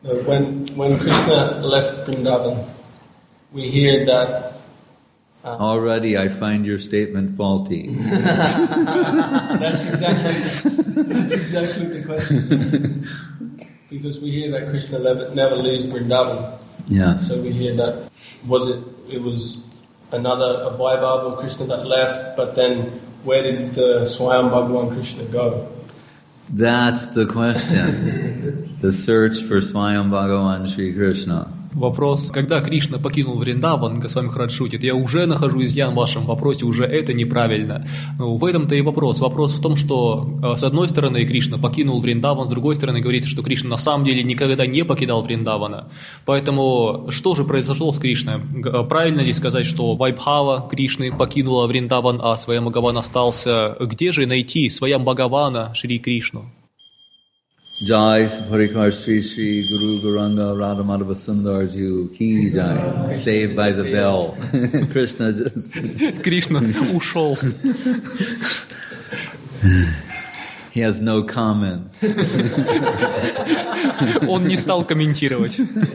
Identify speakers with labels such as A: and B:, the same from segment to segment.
A: When Krishna left Vrindavan, we hear that.
B: Already I find your statement faulty.
A: That's exactly the question. Because we hear that Krishna never leaves Vrindavan.
B: Yes.
A: So we hear that it was a Vaibhava Krishna that left, but then where did the Swayam Bhagavan Krishna go?
B: That's the question. The search for Swayam Bhagavan Shri Krishna.
C: Вопрос, когда Кришна покинул Вриндаван, Госвами Махарадж шутит, я уже нахожу изъян в вашем вопросе, уже это неправильно. Ну, в этом-то и вопрос. Вопрос в том, что с одной стороны Кришна покинул Вриндаван, с другой стороны говорит, что Кришна на самом деле никогда не покидал Вриндавана. Поэтому что же произошло с Кришной? Правильно ли сказать, что Вайбхава Кришны покинула Вриндаван, а Сваям Бхагаван остался? Где же найти Сваям Бхагавана Шри Кришну?
B: Jai Parikar Sri Sri Guru Gauranga Radha Madhava Sundar Ji Ki Jai. Saved by the bell. Krishna just...
C: Кришна ушел.
B: He has no comment.
C: Он не стал комментировать.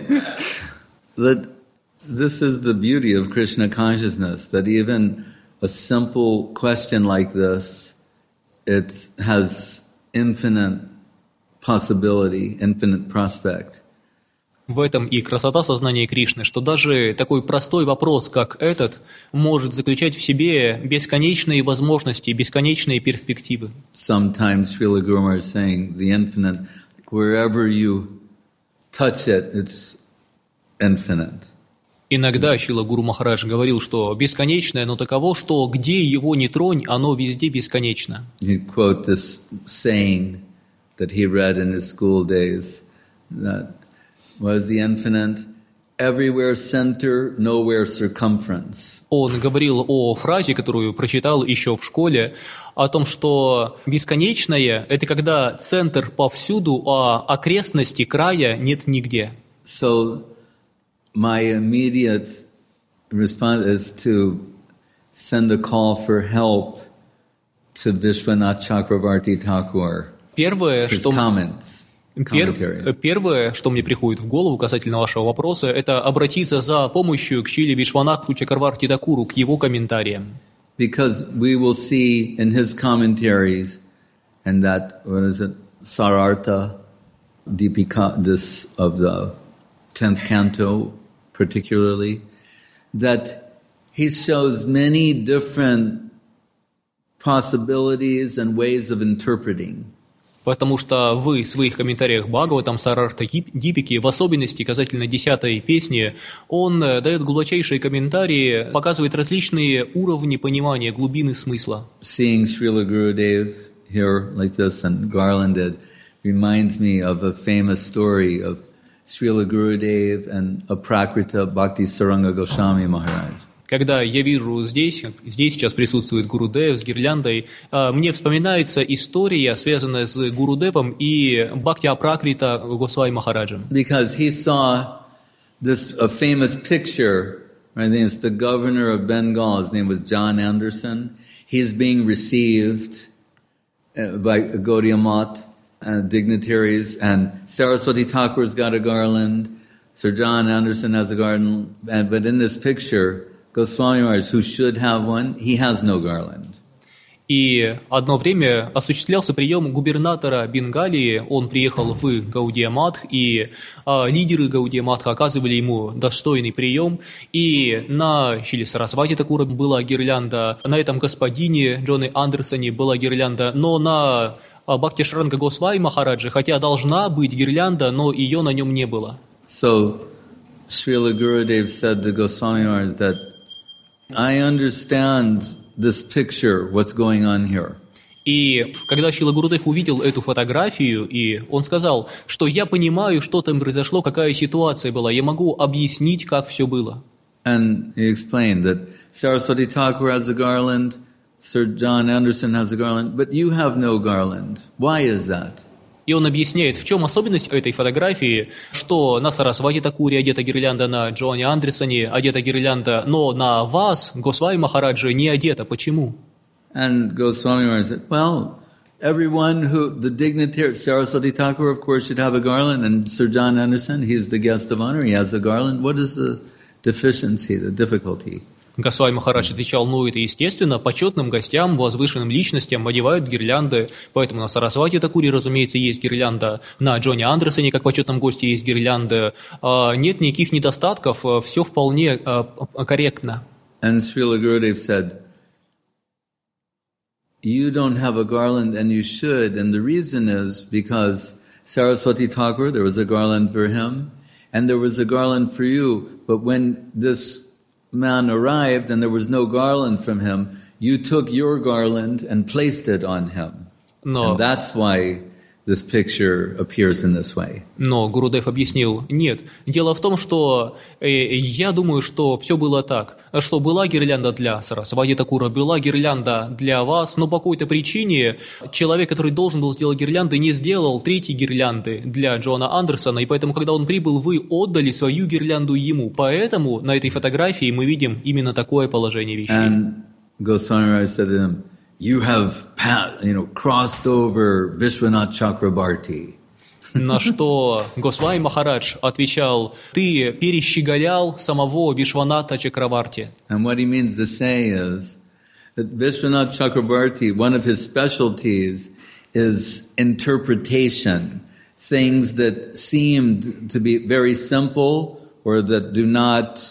B: This is the beauty of Krishna consciousness, that even a simple question like this, it has infinite possibility, infinite prospect.
C: В этом и красота сознания Кришны, что даже такой простой вопрос, как этот, может заключать в себе бесконечные возможности, бесконечные перспективы.
B: Sometimes Srila Guru Maharaj is saying the infinite, wherever you touch it, it's infinite.
C: Иногда Шрила Гуру Махарадж говорил, что бесконечное, но таково, что где его ни тронь, оно везде бесконечно.
B: He'd quote this saying that he read in his school days, that was the infinite, everywhere center, nowhere circumference.
C: Он говорил о фразе, которую прочитал еще в школе, о том, что бесконечное – это когда центр повсюду, а окрестности края нет нигде.
B: So my immediate response is to send a call for help to Vishwanath Chakravarti Thakur.
C: Первое, что мне приходит в голову касательно вашего вопроса, это обратиться за помощью к Шриле Вишванатху Чакраварти Такуру, к его комментариям.
B: Because we will see in his commentaries, and that, Sarartha Deepika, this of the 10th canto particularly, that he shows many different possibilities and ways of interpreting.
C: Потому что в своих комментариях Бхагаватам, Сарарта Дипики, в особенности касательно 10-й песни, он дает глубочайшие комментарии, показывает различные уровни понимания, глубины смысла.
B: Seeing Srila Gurudev here like this and garlanded reminds me of a famous story of Srila Gurudev and Aprakrita Bhakti Saranga Goswami Maharaj.
C: Когда я вижу здесь сейчас присутствует Гурудев с гирляндой, мне вспоминается история, связанная с Гурудевом и Бхакти Апракрита Госвами Махараджем.
B: Because he saw a famous picture, I think it's the governor of Bengal, his name was John Anderson. He's being received by Gaudiya Math dignitaries, and Saraswati Thakur's got a garland, Sir John Anderson has a garland, but in this picture, Goswami Maharaj, who should have one, he has no garland.
C: И одно время осуществлялся прием губернатора Бенгалии, он приехал в Гаудия Матх, и лидеры Гаудия Матха оказывали ему достойный прием, и на Шриле Сарасвати Такура была гирлянда, на этом господине Джоне Андерсоне была гирлянда, но на Бхакти Шранга Госвами Махараджи, хотя должна быть гирлянда, но ее на нем не было.
B: So, Srila Gurudev said to Goswami Maharaj that I understand this picture, what's going on here.
C: И когда Шрила Гурудев увидел эту фотографию, и он сказал, что я понимаю, что там произошло, какая ситуация была, я могу объяснить, как все было.
B: And he explained that Saraswati Thakur has a garland, Sir John Anderson has a garland, but you have no garland. Why is that?
C: И он объясняет, в чем особенность этой фотографии, что на Сарасвати Такуре одета гирлянда, на Джоне Андерсоне одета гирлянда, но на вас, Госвами Махараджи, не одета. Почему?
B: And Goswami Maharaj said, well, everyone the dignitary, Saraswati Thakur, of course, should have a garland, and Sir John Anderson, he's the guest of honor, he has a garland. What is the deficiency, the difficulty?
C: Госвами Махарадж отвечал, это естественно, почетным гостям, возвышенным личностям одевают гирлянды, поэтому на Сарасвати Такуре, разумеется, есть гирлянда, на Джоне Андерсоне, как почетном госте, есть гирлянда. Нет никаких недостатков, все вполне корректно.
B: And Srila Gurudev said, you don't have a garland and you should, and the reason is because Saraswati Thakur, there was a garland for him, and there was a garland for you, but when this man arrived and there was no garland from him, you took your garland and placed it on him. And that's why this picture appears in this way.
C: Но Гурудев объяснил, нет. Дело в том, что я думаю, что все было так, что была гирлянда для Сарасвати Такура, была гирлянда для вас, но по какой-то причине человек, который должен был сделать гирлянды, не сделал третьей гирлянды для Джона Андерсона, и поэтому, когда он прибыл, вы отдали свою гирлянду ему. Поэтому на этой фотографии мы видим именно такое положение вещей.
B: And Goswami Maharaj said to him, you have crossed over Vishwanath Chakrabarti.
C: На что Госвами Махарадж отвечал, ты перещеголял самого Вишваната Чакраварти.
B: And what he means to say is that Vishwanath Chakrabarti, one of his specialties is interpretation. Things that seemed to be very simple or that do not,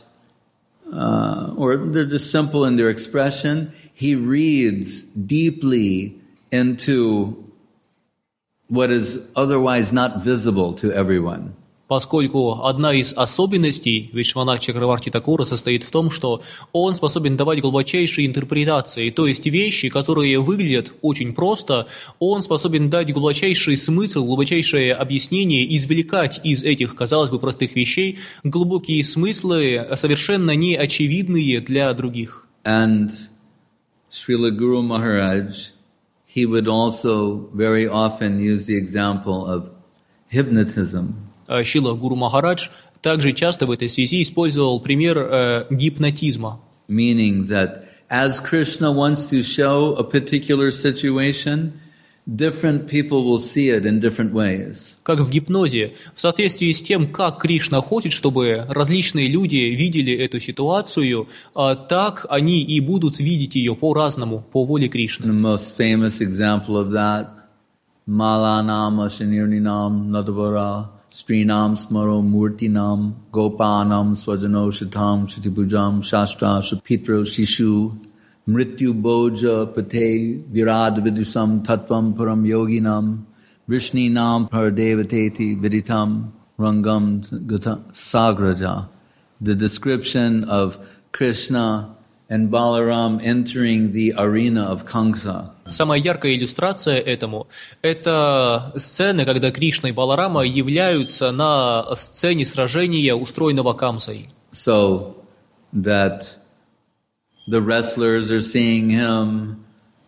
B: or they're just simple in their expression, he reads deeply into what is otherwise not visible to everyone.
C: Поскольку одна из особенностей Вишванат Чакраварти Такура состоит в том, что он способен давать глубочайшие интерпретации, то есть вещи, которые выглядят очень просто, он способен дать глубочайший смысл, глубочайшее объяснение, извлекать из этих, казалось бы, простых вещей глубокие смыслы, совершенно неочевидные для других.
B: And Srila Guru Maharaj, he would also very often use the example of hypnotism.
C: Шрила Гуру Махарадж также часто в этой связи использовал пример гипнотизма.
B: Meaning that as Krishna wants to show a particular situation, different people will see it in different ways.
C: Как в гипнозе, в соответствии с тем, как Кришна хочет, чтобы различные люди видели эту ситуацию, так они и будут видеть ее по-разному, по воле Кришны.
B: The most famous example of that, Malanam Ashanirninam Nadavara Srinam Smaro Murtinam Gopanam Swajano Shatam Shatipujam Shastra Shapitra Shishu Mrityu Boja Pate Virad Vidusam Tattvam Param Yoginam Vrishninam Paradevateti Viditam Rangam Gata Sagraja. The description of Krishna and Balaram entering the arena of Kamsa.
C: Самая яркая иллюстрация этому – это сцены, когда Кришна и Баларама являются на сцене сражения, устроенного Камсой.
B: So that the wrestlers are seeing him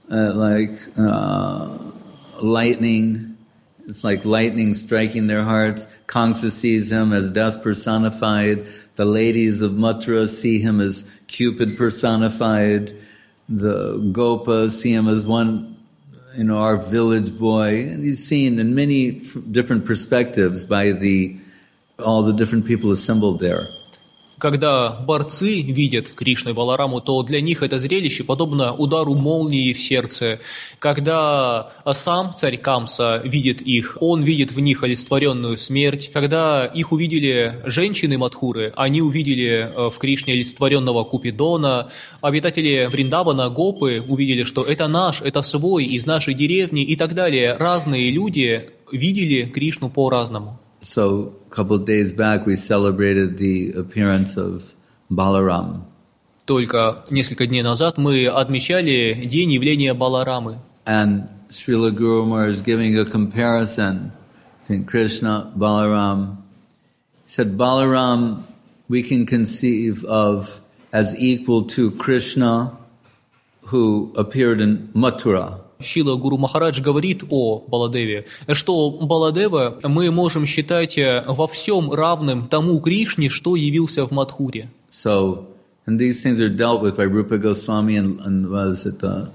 B: lightning. It's like lightning striking their hearts. Kamsa sees him as death personified. The ladies of Mathura see him as Cupid personified. The Gopas see him as one, our village boy. And he's seen in many different perspectives by all the different people assembled there.
C: Когда борцы видят Кришну и Балараму, то для них это зрелище подобно удару молнии в сердце. Когда сам царь Камса видит их, он видит в них олицетворенную смерть. Когда их увидели женщины Мадхуры, они увидели в Кришне олицетворенного Купидона. Обитатели Вриндавана, Гопы, увидели, что это наш, это свой, из нашей деревни и так далее. Разные люди видели Кришну по-разному.
B: So, a couple of days back we celebrated the appearance of Balaram.
C: Только несколько дней назад мы отмечали день явления Баларамы.
B: And Srila Guru Maharaj is giving a comparison between Krishna, Balaram. He said Balaram we can conceive of as equal to Krishna who appeared in Mathura.
C: Шрила Гуру Махарадж говорит о Баладеве, что Баладева мы можем считать во всем равным тому Кришне, что явился в Мадхуре.
B: So, and these things are dealt with by Rupa Goswami and was it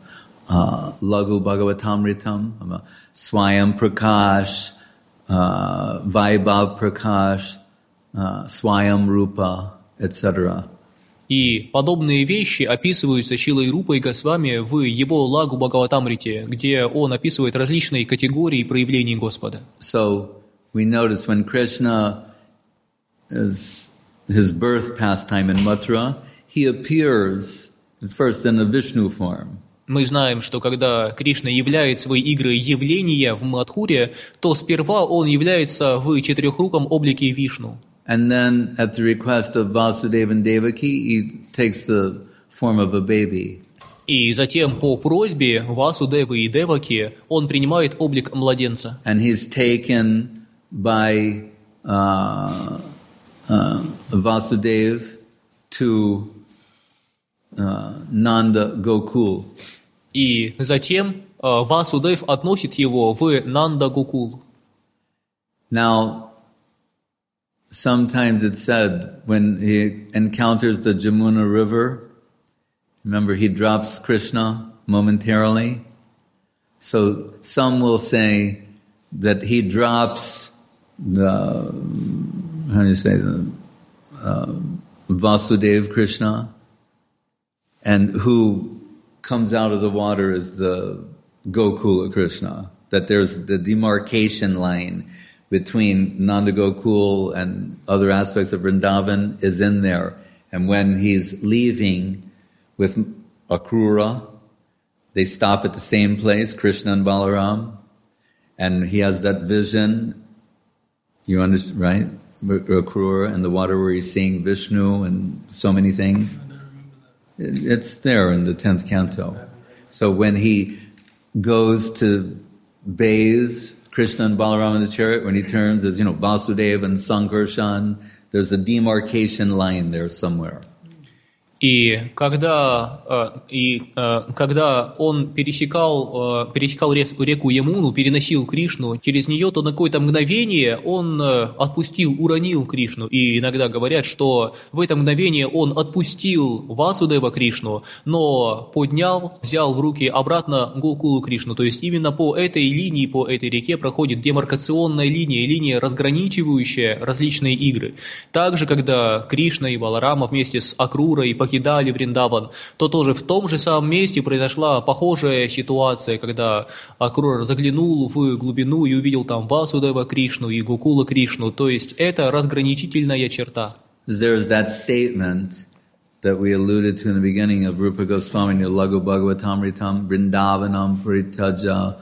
B: Lagu Bhagavatamritam, Swayam Prakash, Vaibhav Prakash, Swayam Rupa, etc.
C: И подобные вещи описываются Шилой Рупой Госвами в его Лагу Бхагаватамрите, где он описывает различные категории проявлений Господа.
B: So we notice when Krishna is his birth pastime in Mathura, he appears first in a Vishnu form.
C: Мы знаем, что когда Кришна являет свои игры явления в Мадхуре, то сперва он является в четырехруком облике Вишну.
B: And then, at the request of Vasudeva and Devaki, he takes the form of a baby.
C: И затем, по просьбе Васудевы и Деваки, он принимает облик младенца.
B: And he's taken by Vasudev to Nanda Gokul.
C: И затем Васудев относит его в Нанда-Гокул.
B: Now, sometimes it's said when he encounters the Jamuna River, remember he drops Krishna momentarily. So some will say that he drops the, how do you say, the Vasudev Krishna, and who comes out of the water is the Gokula Krishna, that there's the demarcation line between Nanda Gokul and other aspects of Vrindavan is in there. And when he's leaving with Akrura, they stop at the same place, Krishna and Balaram, and he has that vision, you understand, right? Akrura and the water where he's seeing Vishnu and so many things. It's there in the 10th canto. So when he goes to bathe Krishna and Balaram in the chariot, when he turns, there's, Vasudeva and Sankarshan, there's a demarcation line there somewhere.
C: И когда он пересекал реку Ямуну, переносил Кришну через нее, то на какое-то мгновение он уронил Кришну. И иногда говорят, что в это мгновение он отпустил Васудева Кришну, но поднял, взял в руки обратно Гокулу Кришну. То есть именно по этой линии, по этой реке проходит демаркационная линия, разграничивающая различные игры. Также, когда Кришна и Баларама вместе с Акрурой покидали Вриндаван, то тоже в том же самом месте произошла похожая ситуация, когда Акрура заглянул в глубину и увидел там Васудева Кришну и Гокула Кришну. То есть это разграничительная черта.
B: There's that statement that we alluded to in the beginning of Rupa Goswami, Lagu Bhagavatamritam, Vrindavanam Paritaja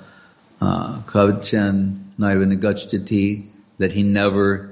B: Kavchen Naivanagachati, that he never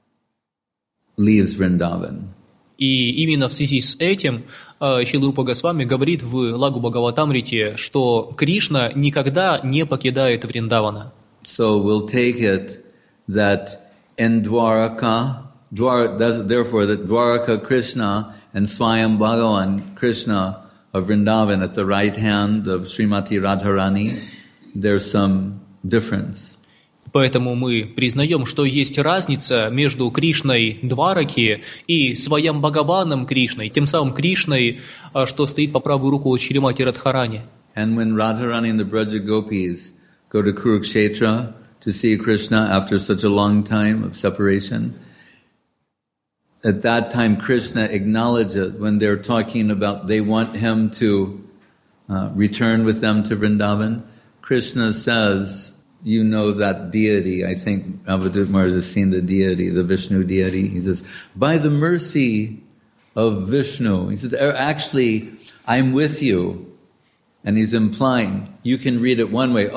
B: leaves Vrindavan.
C: И именно в связи с этим Шрила Рупа Госвами говорит в Лагу Бхагаватамрите, что Кришна никогда не покидает Вриндавана.
B: So we'll take it that in Dwaraka, therefore that Dwaraka Krishna and Swayam Bhagavan Krishna of Vrindavan at the right hand of Srimati Radharani, there's some difference.
C: Поэтому мы признаем, что есть разница между Кришной Двараки и Сваям Бхагаваном Кришной, тем самым Кришной, что стоит по правую руку от Шримати Радхарани.
B: And when Radharani and the Braja Gopis go to Kurukshetra to see Krishna after such a long time of separation, at that time Krishna acknowledges, when they're talking about they want him to return with them to Vrindavan, Krishna says, you know that deity, I think Avadut Maharaj has seen the deity, the Vishnu deity. He says, by the mercy of Vishnu, he says, actually, I'm with you. And he's implying, you can read it one way,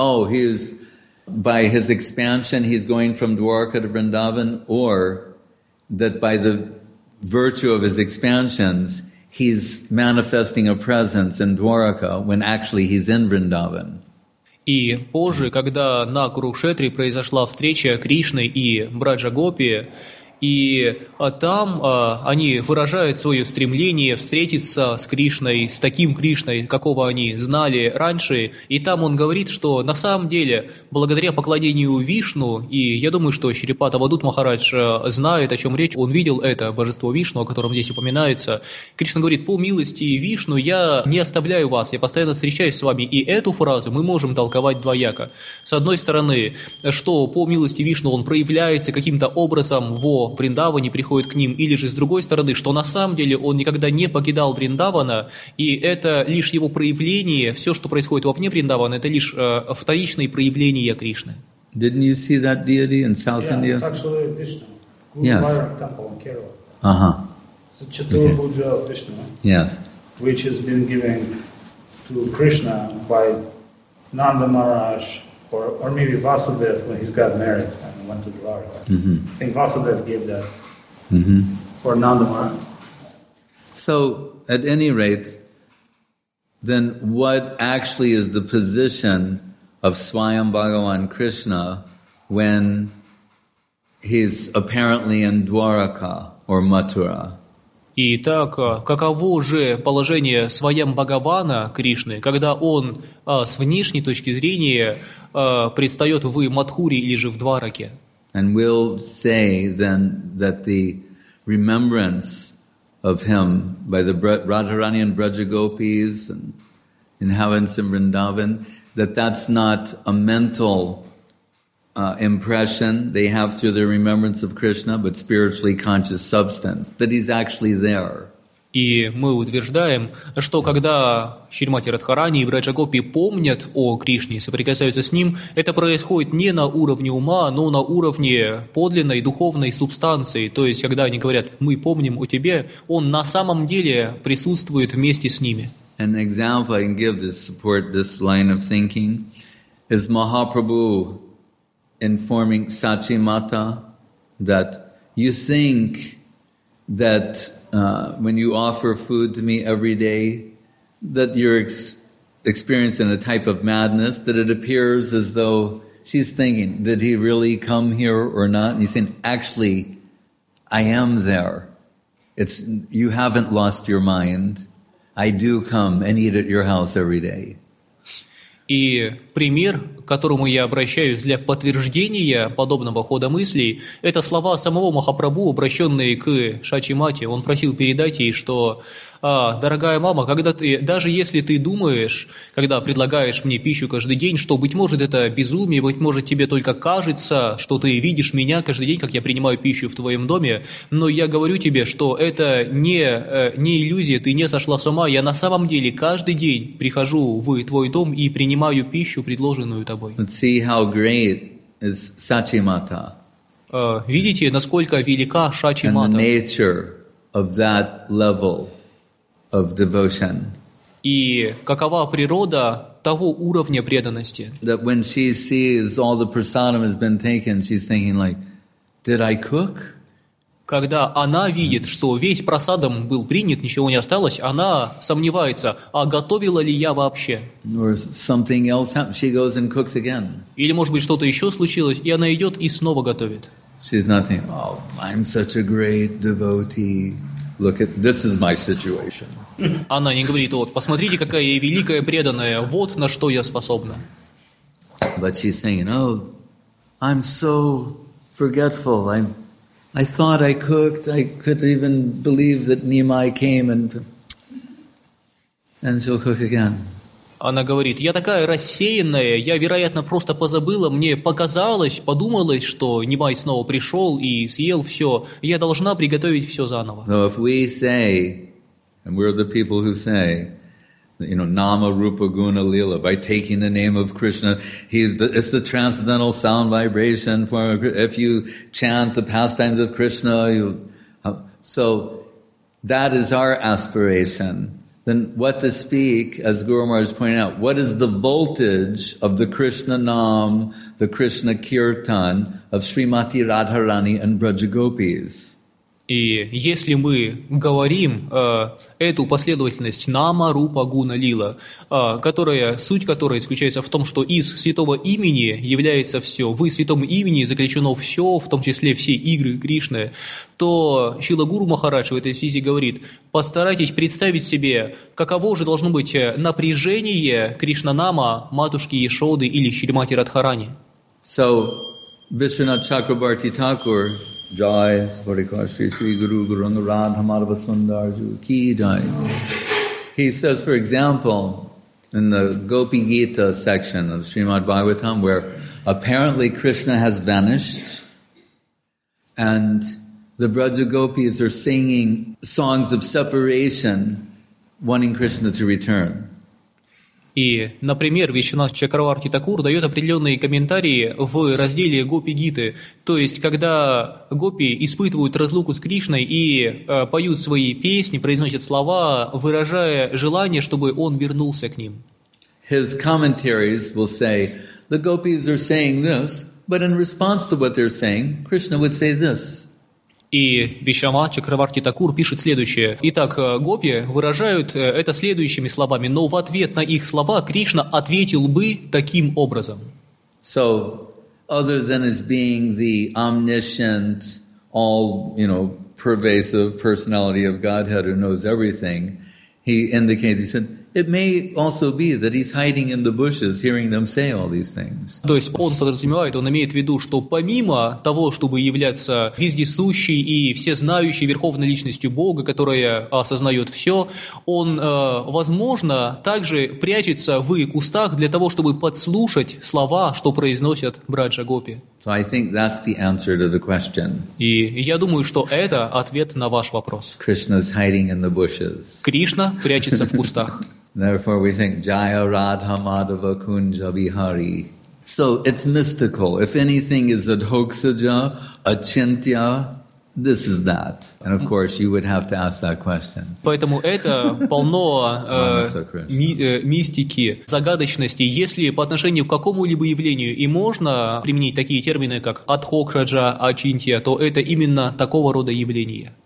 B: by his expansion, he's going from Dwarka to Vrindavan, or that by the virtue of his expansions, he's manifesting a presence in Dwarka when actually he's in Vrindavan.
C: И позже, когда на Курукшетре произошла встреча Кришны и Браджа Гопи, И там они выражают свое стремление встретиться с Кришной, с таким Кришной, какого они знали раньше. И там он говорит, что на самом деле, благодаря поклонению Вишну, и я думаю, что Шрипад Авадут Махарадж знает, о чем речь, он видел это божество Вишну, о котором здесь упоминается. Кришна говорит: по милости Вишну я не оставляю вас, я постоянно встречаюсь с вами. И эту фразу мы можем толковать двояко. С одной стороны, что по милости Вишну он проявляется каким-то образом во Вриндаване, приходит к ним, или же с другой стороны, что на самом деле он никогда не покидал Вриндавана, и это лишь его проявление, все, что происходит вовне Вриндавана, это лишь вторичные проявления Кришны.
B: Didn't you see that deity in South India?
D: It's actually Vishnu.
B: Yes.
D: Guruvayur temple in Kerala.
B: Uh-huh.
D: It's a Chaturbhuja of Vishnu,
B: Yes.
D: which has been given to Krishna by Nanda Maharaj, or maybe Vasudev when he's got married and went to Dwarka. I think Vasudev gave that for Nanda Maharaj.
B: So, at any rate, then what actually is the position of Swayam Bhagavan Krishna when he's apparently in Dwaraka or Mathura?
C: Итак, каково же положение Сваям Бхагавана Кришны, когда он с внешней точки зрения предстает в Мадхуре или же в Двараке?
B: And we'll say then that the remembrance of him by the Radharani and Brajagopis and inhabitants in Vrindavan, that's not a mental impression they have through their remembrance of Krishna, but spiritually conscious substance, that he's actually there.
C: И мы утверждаем, что когда Шримати Радхарани и Браджагопи помнят о Кришне, соприкасаются с ним, это происходит не на уровне ума, но на уровне подлинной духовной субстанции. То есть, когда они говорят «мы помним о тебе», он на самом деле присутствует вместе с ними.
B: An example I can give to support this line of thinking is Mahaprabhu informing Sachimata that you think that when you offer food to me every day, that you're experiencing a type of madness, that it appears as though she's thinking, did he really come here or not? And he's saying, actually, I am there. You haven't lost your mind. I do come and eat at your house every day.
C: И пример, к которому я обращаюсь для подтверждения подобного хода мыслей, это слова самого Махапрабху, обращенные к Шачимате. Он просил передать ей, что «Дорогая мама, даже если ты думаешь, когда предлагаешь мне пищу каждый день, что, быть может, это безумие, быть может, тебе только кажется, что ты видишь меня каждый день, как я принимаю пищу в твоем доме, но я говорю тебе, что это не иллюзия, ты не сошла с ума, я на самом деле каждый день прихожу в твой дом и принимаю пищу, предложенную тобой».
B: Let's see how great is Sachimata.
C: Видите, насколько велика Шачимата?
B: And the nature of that level of devotion.
C: И какова природа того уровня преданности?
B: That when she sees all the prasadam has been taken, she's thinking like, did I cook?
C: Когда она видит, что весь прасадам был принят, ничего не осталось, она сомневается, а готовила ли я вообще?
B: Or something else happened, she goes and cooks again.
C: Или, может быть, что-то еще случилось, и она идет и снова готовит.
B: She's not thinking, oh, I'm such a great devotee. Look at, this is my situation.
C: Она не говорит, вот, посмотрите, какая я великая преданная, вот на что я способна.
B: But she's saying, oh, I'm so forgetful. I thought I cooked. I could even believe that Nimai came and she'll cook again.
C: Она говорит, я такая рассеянная, я, вероятно, просто позабыла, мне показалось, подумалось, что Нимай снова пришел и съел все, я должна приготовить все заново.
B: So if we say, and we're the people who say, Nama, Rupa, Guna, Lila, by taking the name of Krishna, it's the transcendental sound vibration form of, if you chant the pastimes of Krishna, so that is our aspiration. Then what to speak, as Guru Maharaj pointed out, what is the voltage of the Krishna Nam, the Krishna Kirtan of Srimati Radharani and Brajagopis?
C: И если мы говорим эту последовательность Нама, Рупа, Гуна, Лила, суть которой заключается в том, что из святого имени является все, в святом имени заключено все, в том числе все игры Кришны, то Шрила Гуру Махарадж в этой связи говорит: постарайтесь представить себе, каково же должно быть напряжение Кришнанама, матушки Ешоды или Шримати Радхарани.
B: So, Vishwanath Chakrabarti Thakur, Jai, Sri Sri Guru Guranga Radha Madhava Sundarju Ki Jai. He says, for example, in the Gopi Gita section of Srimad Bhagavatam, where apparently Krishna has vanished, and the Braja Gopis are singing songs of separation, wanting Krishna to return.
C: И, например, Вишванат Чакраварти Такур дает определенные комментарии в разделе Гопи Гиты, то есть, когда гопи испытывают разлуку с Кришной и поют свои песни, произносят слова, выражая желание, чтобы он вернулся к ним.
B: His commentaries will say, the gopis are saying this, but in response to what they're saying, Krishna would say this.
C: И Вишванат Чакраварти Такур пишет следующее. Итак, гопи выражают это следующими словами, но в ответ на их слова Кришна ответил бы таким образом.
B: So, other than as being the omniscient, all, pervasive personality of Godhead who knows everything, he indicates, he said, it may also be that he's hiding in the bushes, hearing them say all these things.
C: То есть он подразумевает, он имеет в виду, что помимо того, чтобы являться вездесущей и всезнающей верховной личностью Бога, которая осознает все, он, возможно, также прячется в кустах для того, чтобы подслушать слова, что произносят Браджа Гопи.
B: So I think that's the answer to the question.
C: И я думаю, что это ответ на ваш вопрос.
B: Krishna's hiding in the bushes.
C: Кришна прячется в кустах.
B: Therefore we think Jaya Radha Madhava Kunja Bihari. So it's mystical. If anything is adhoksaja, achintya, this is that. And of course you would have to ask that question.
C: Поэтому это полно мистики, загадочности. Если по отношению к какому-либо явлению и можно применить такие термины, как адхокраджа, ачинтья, то это именно такого рода явление.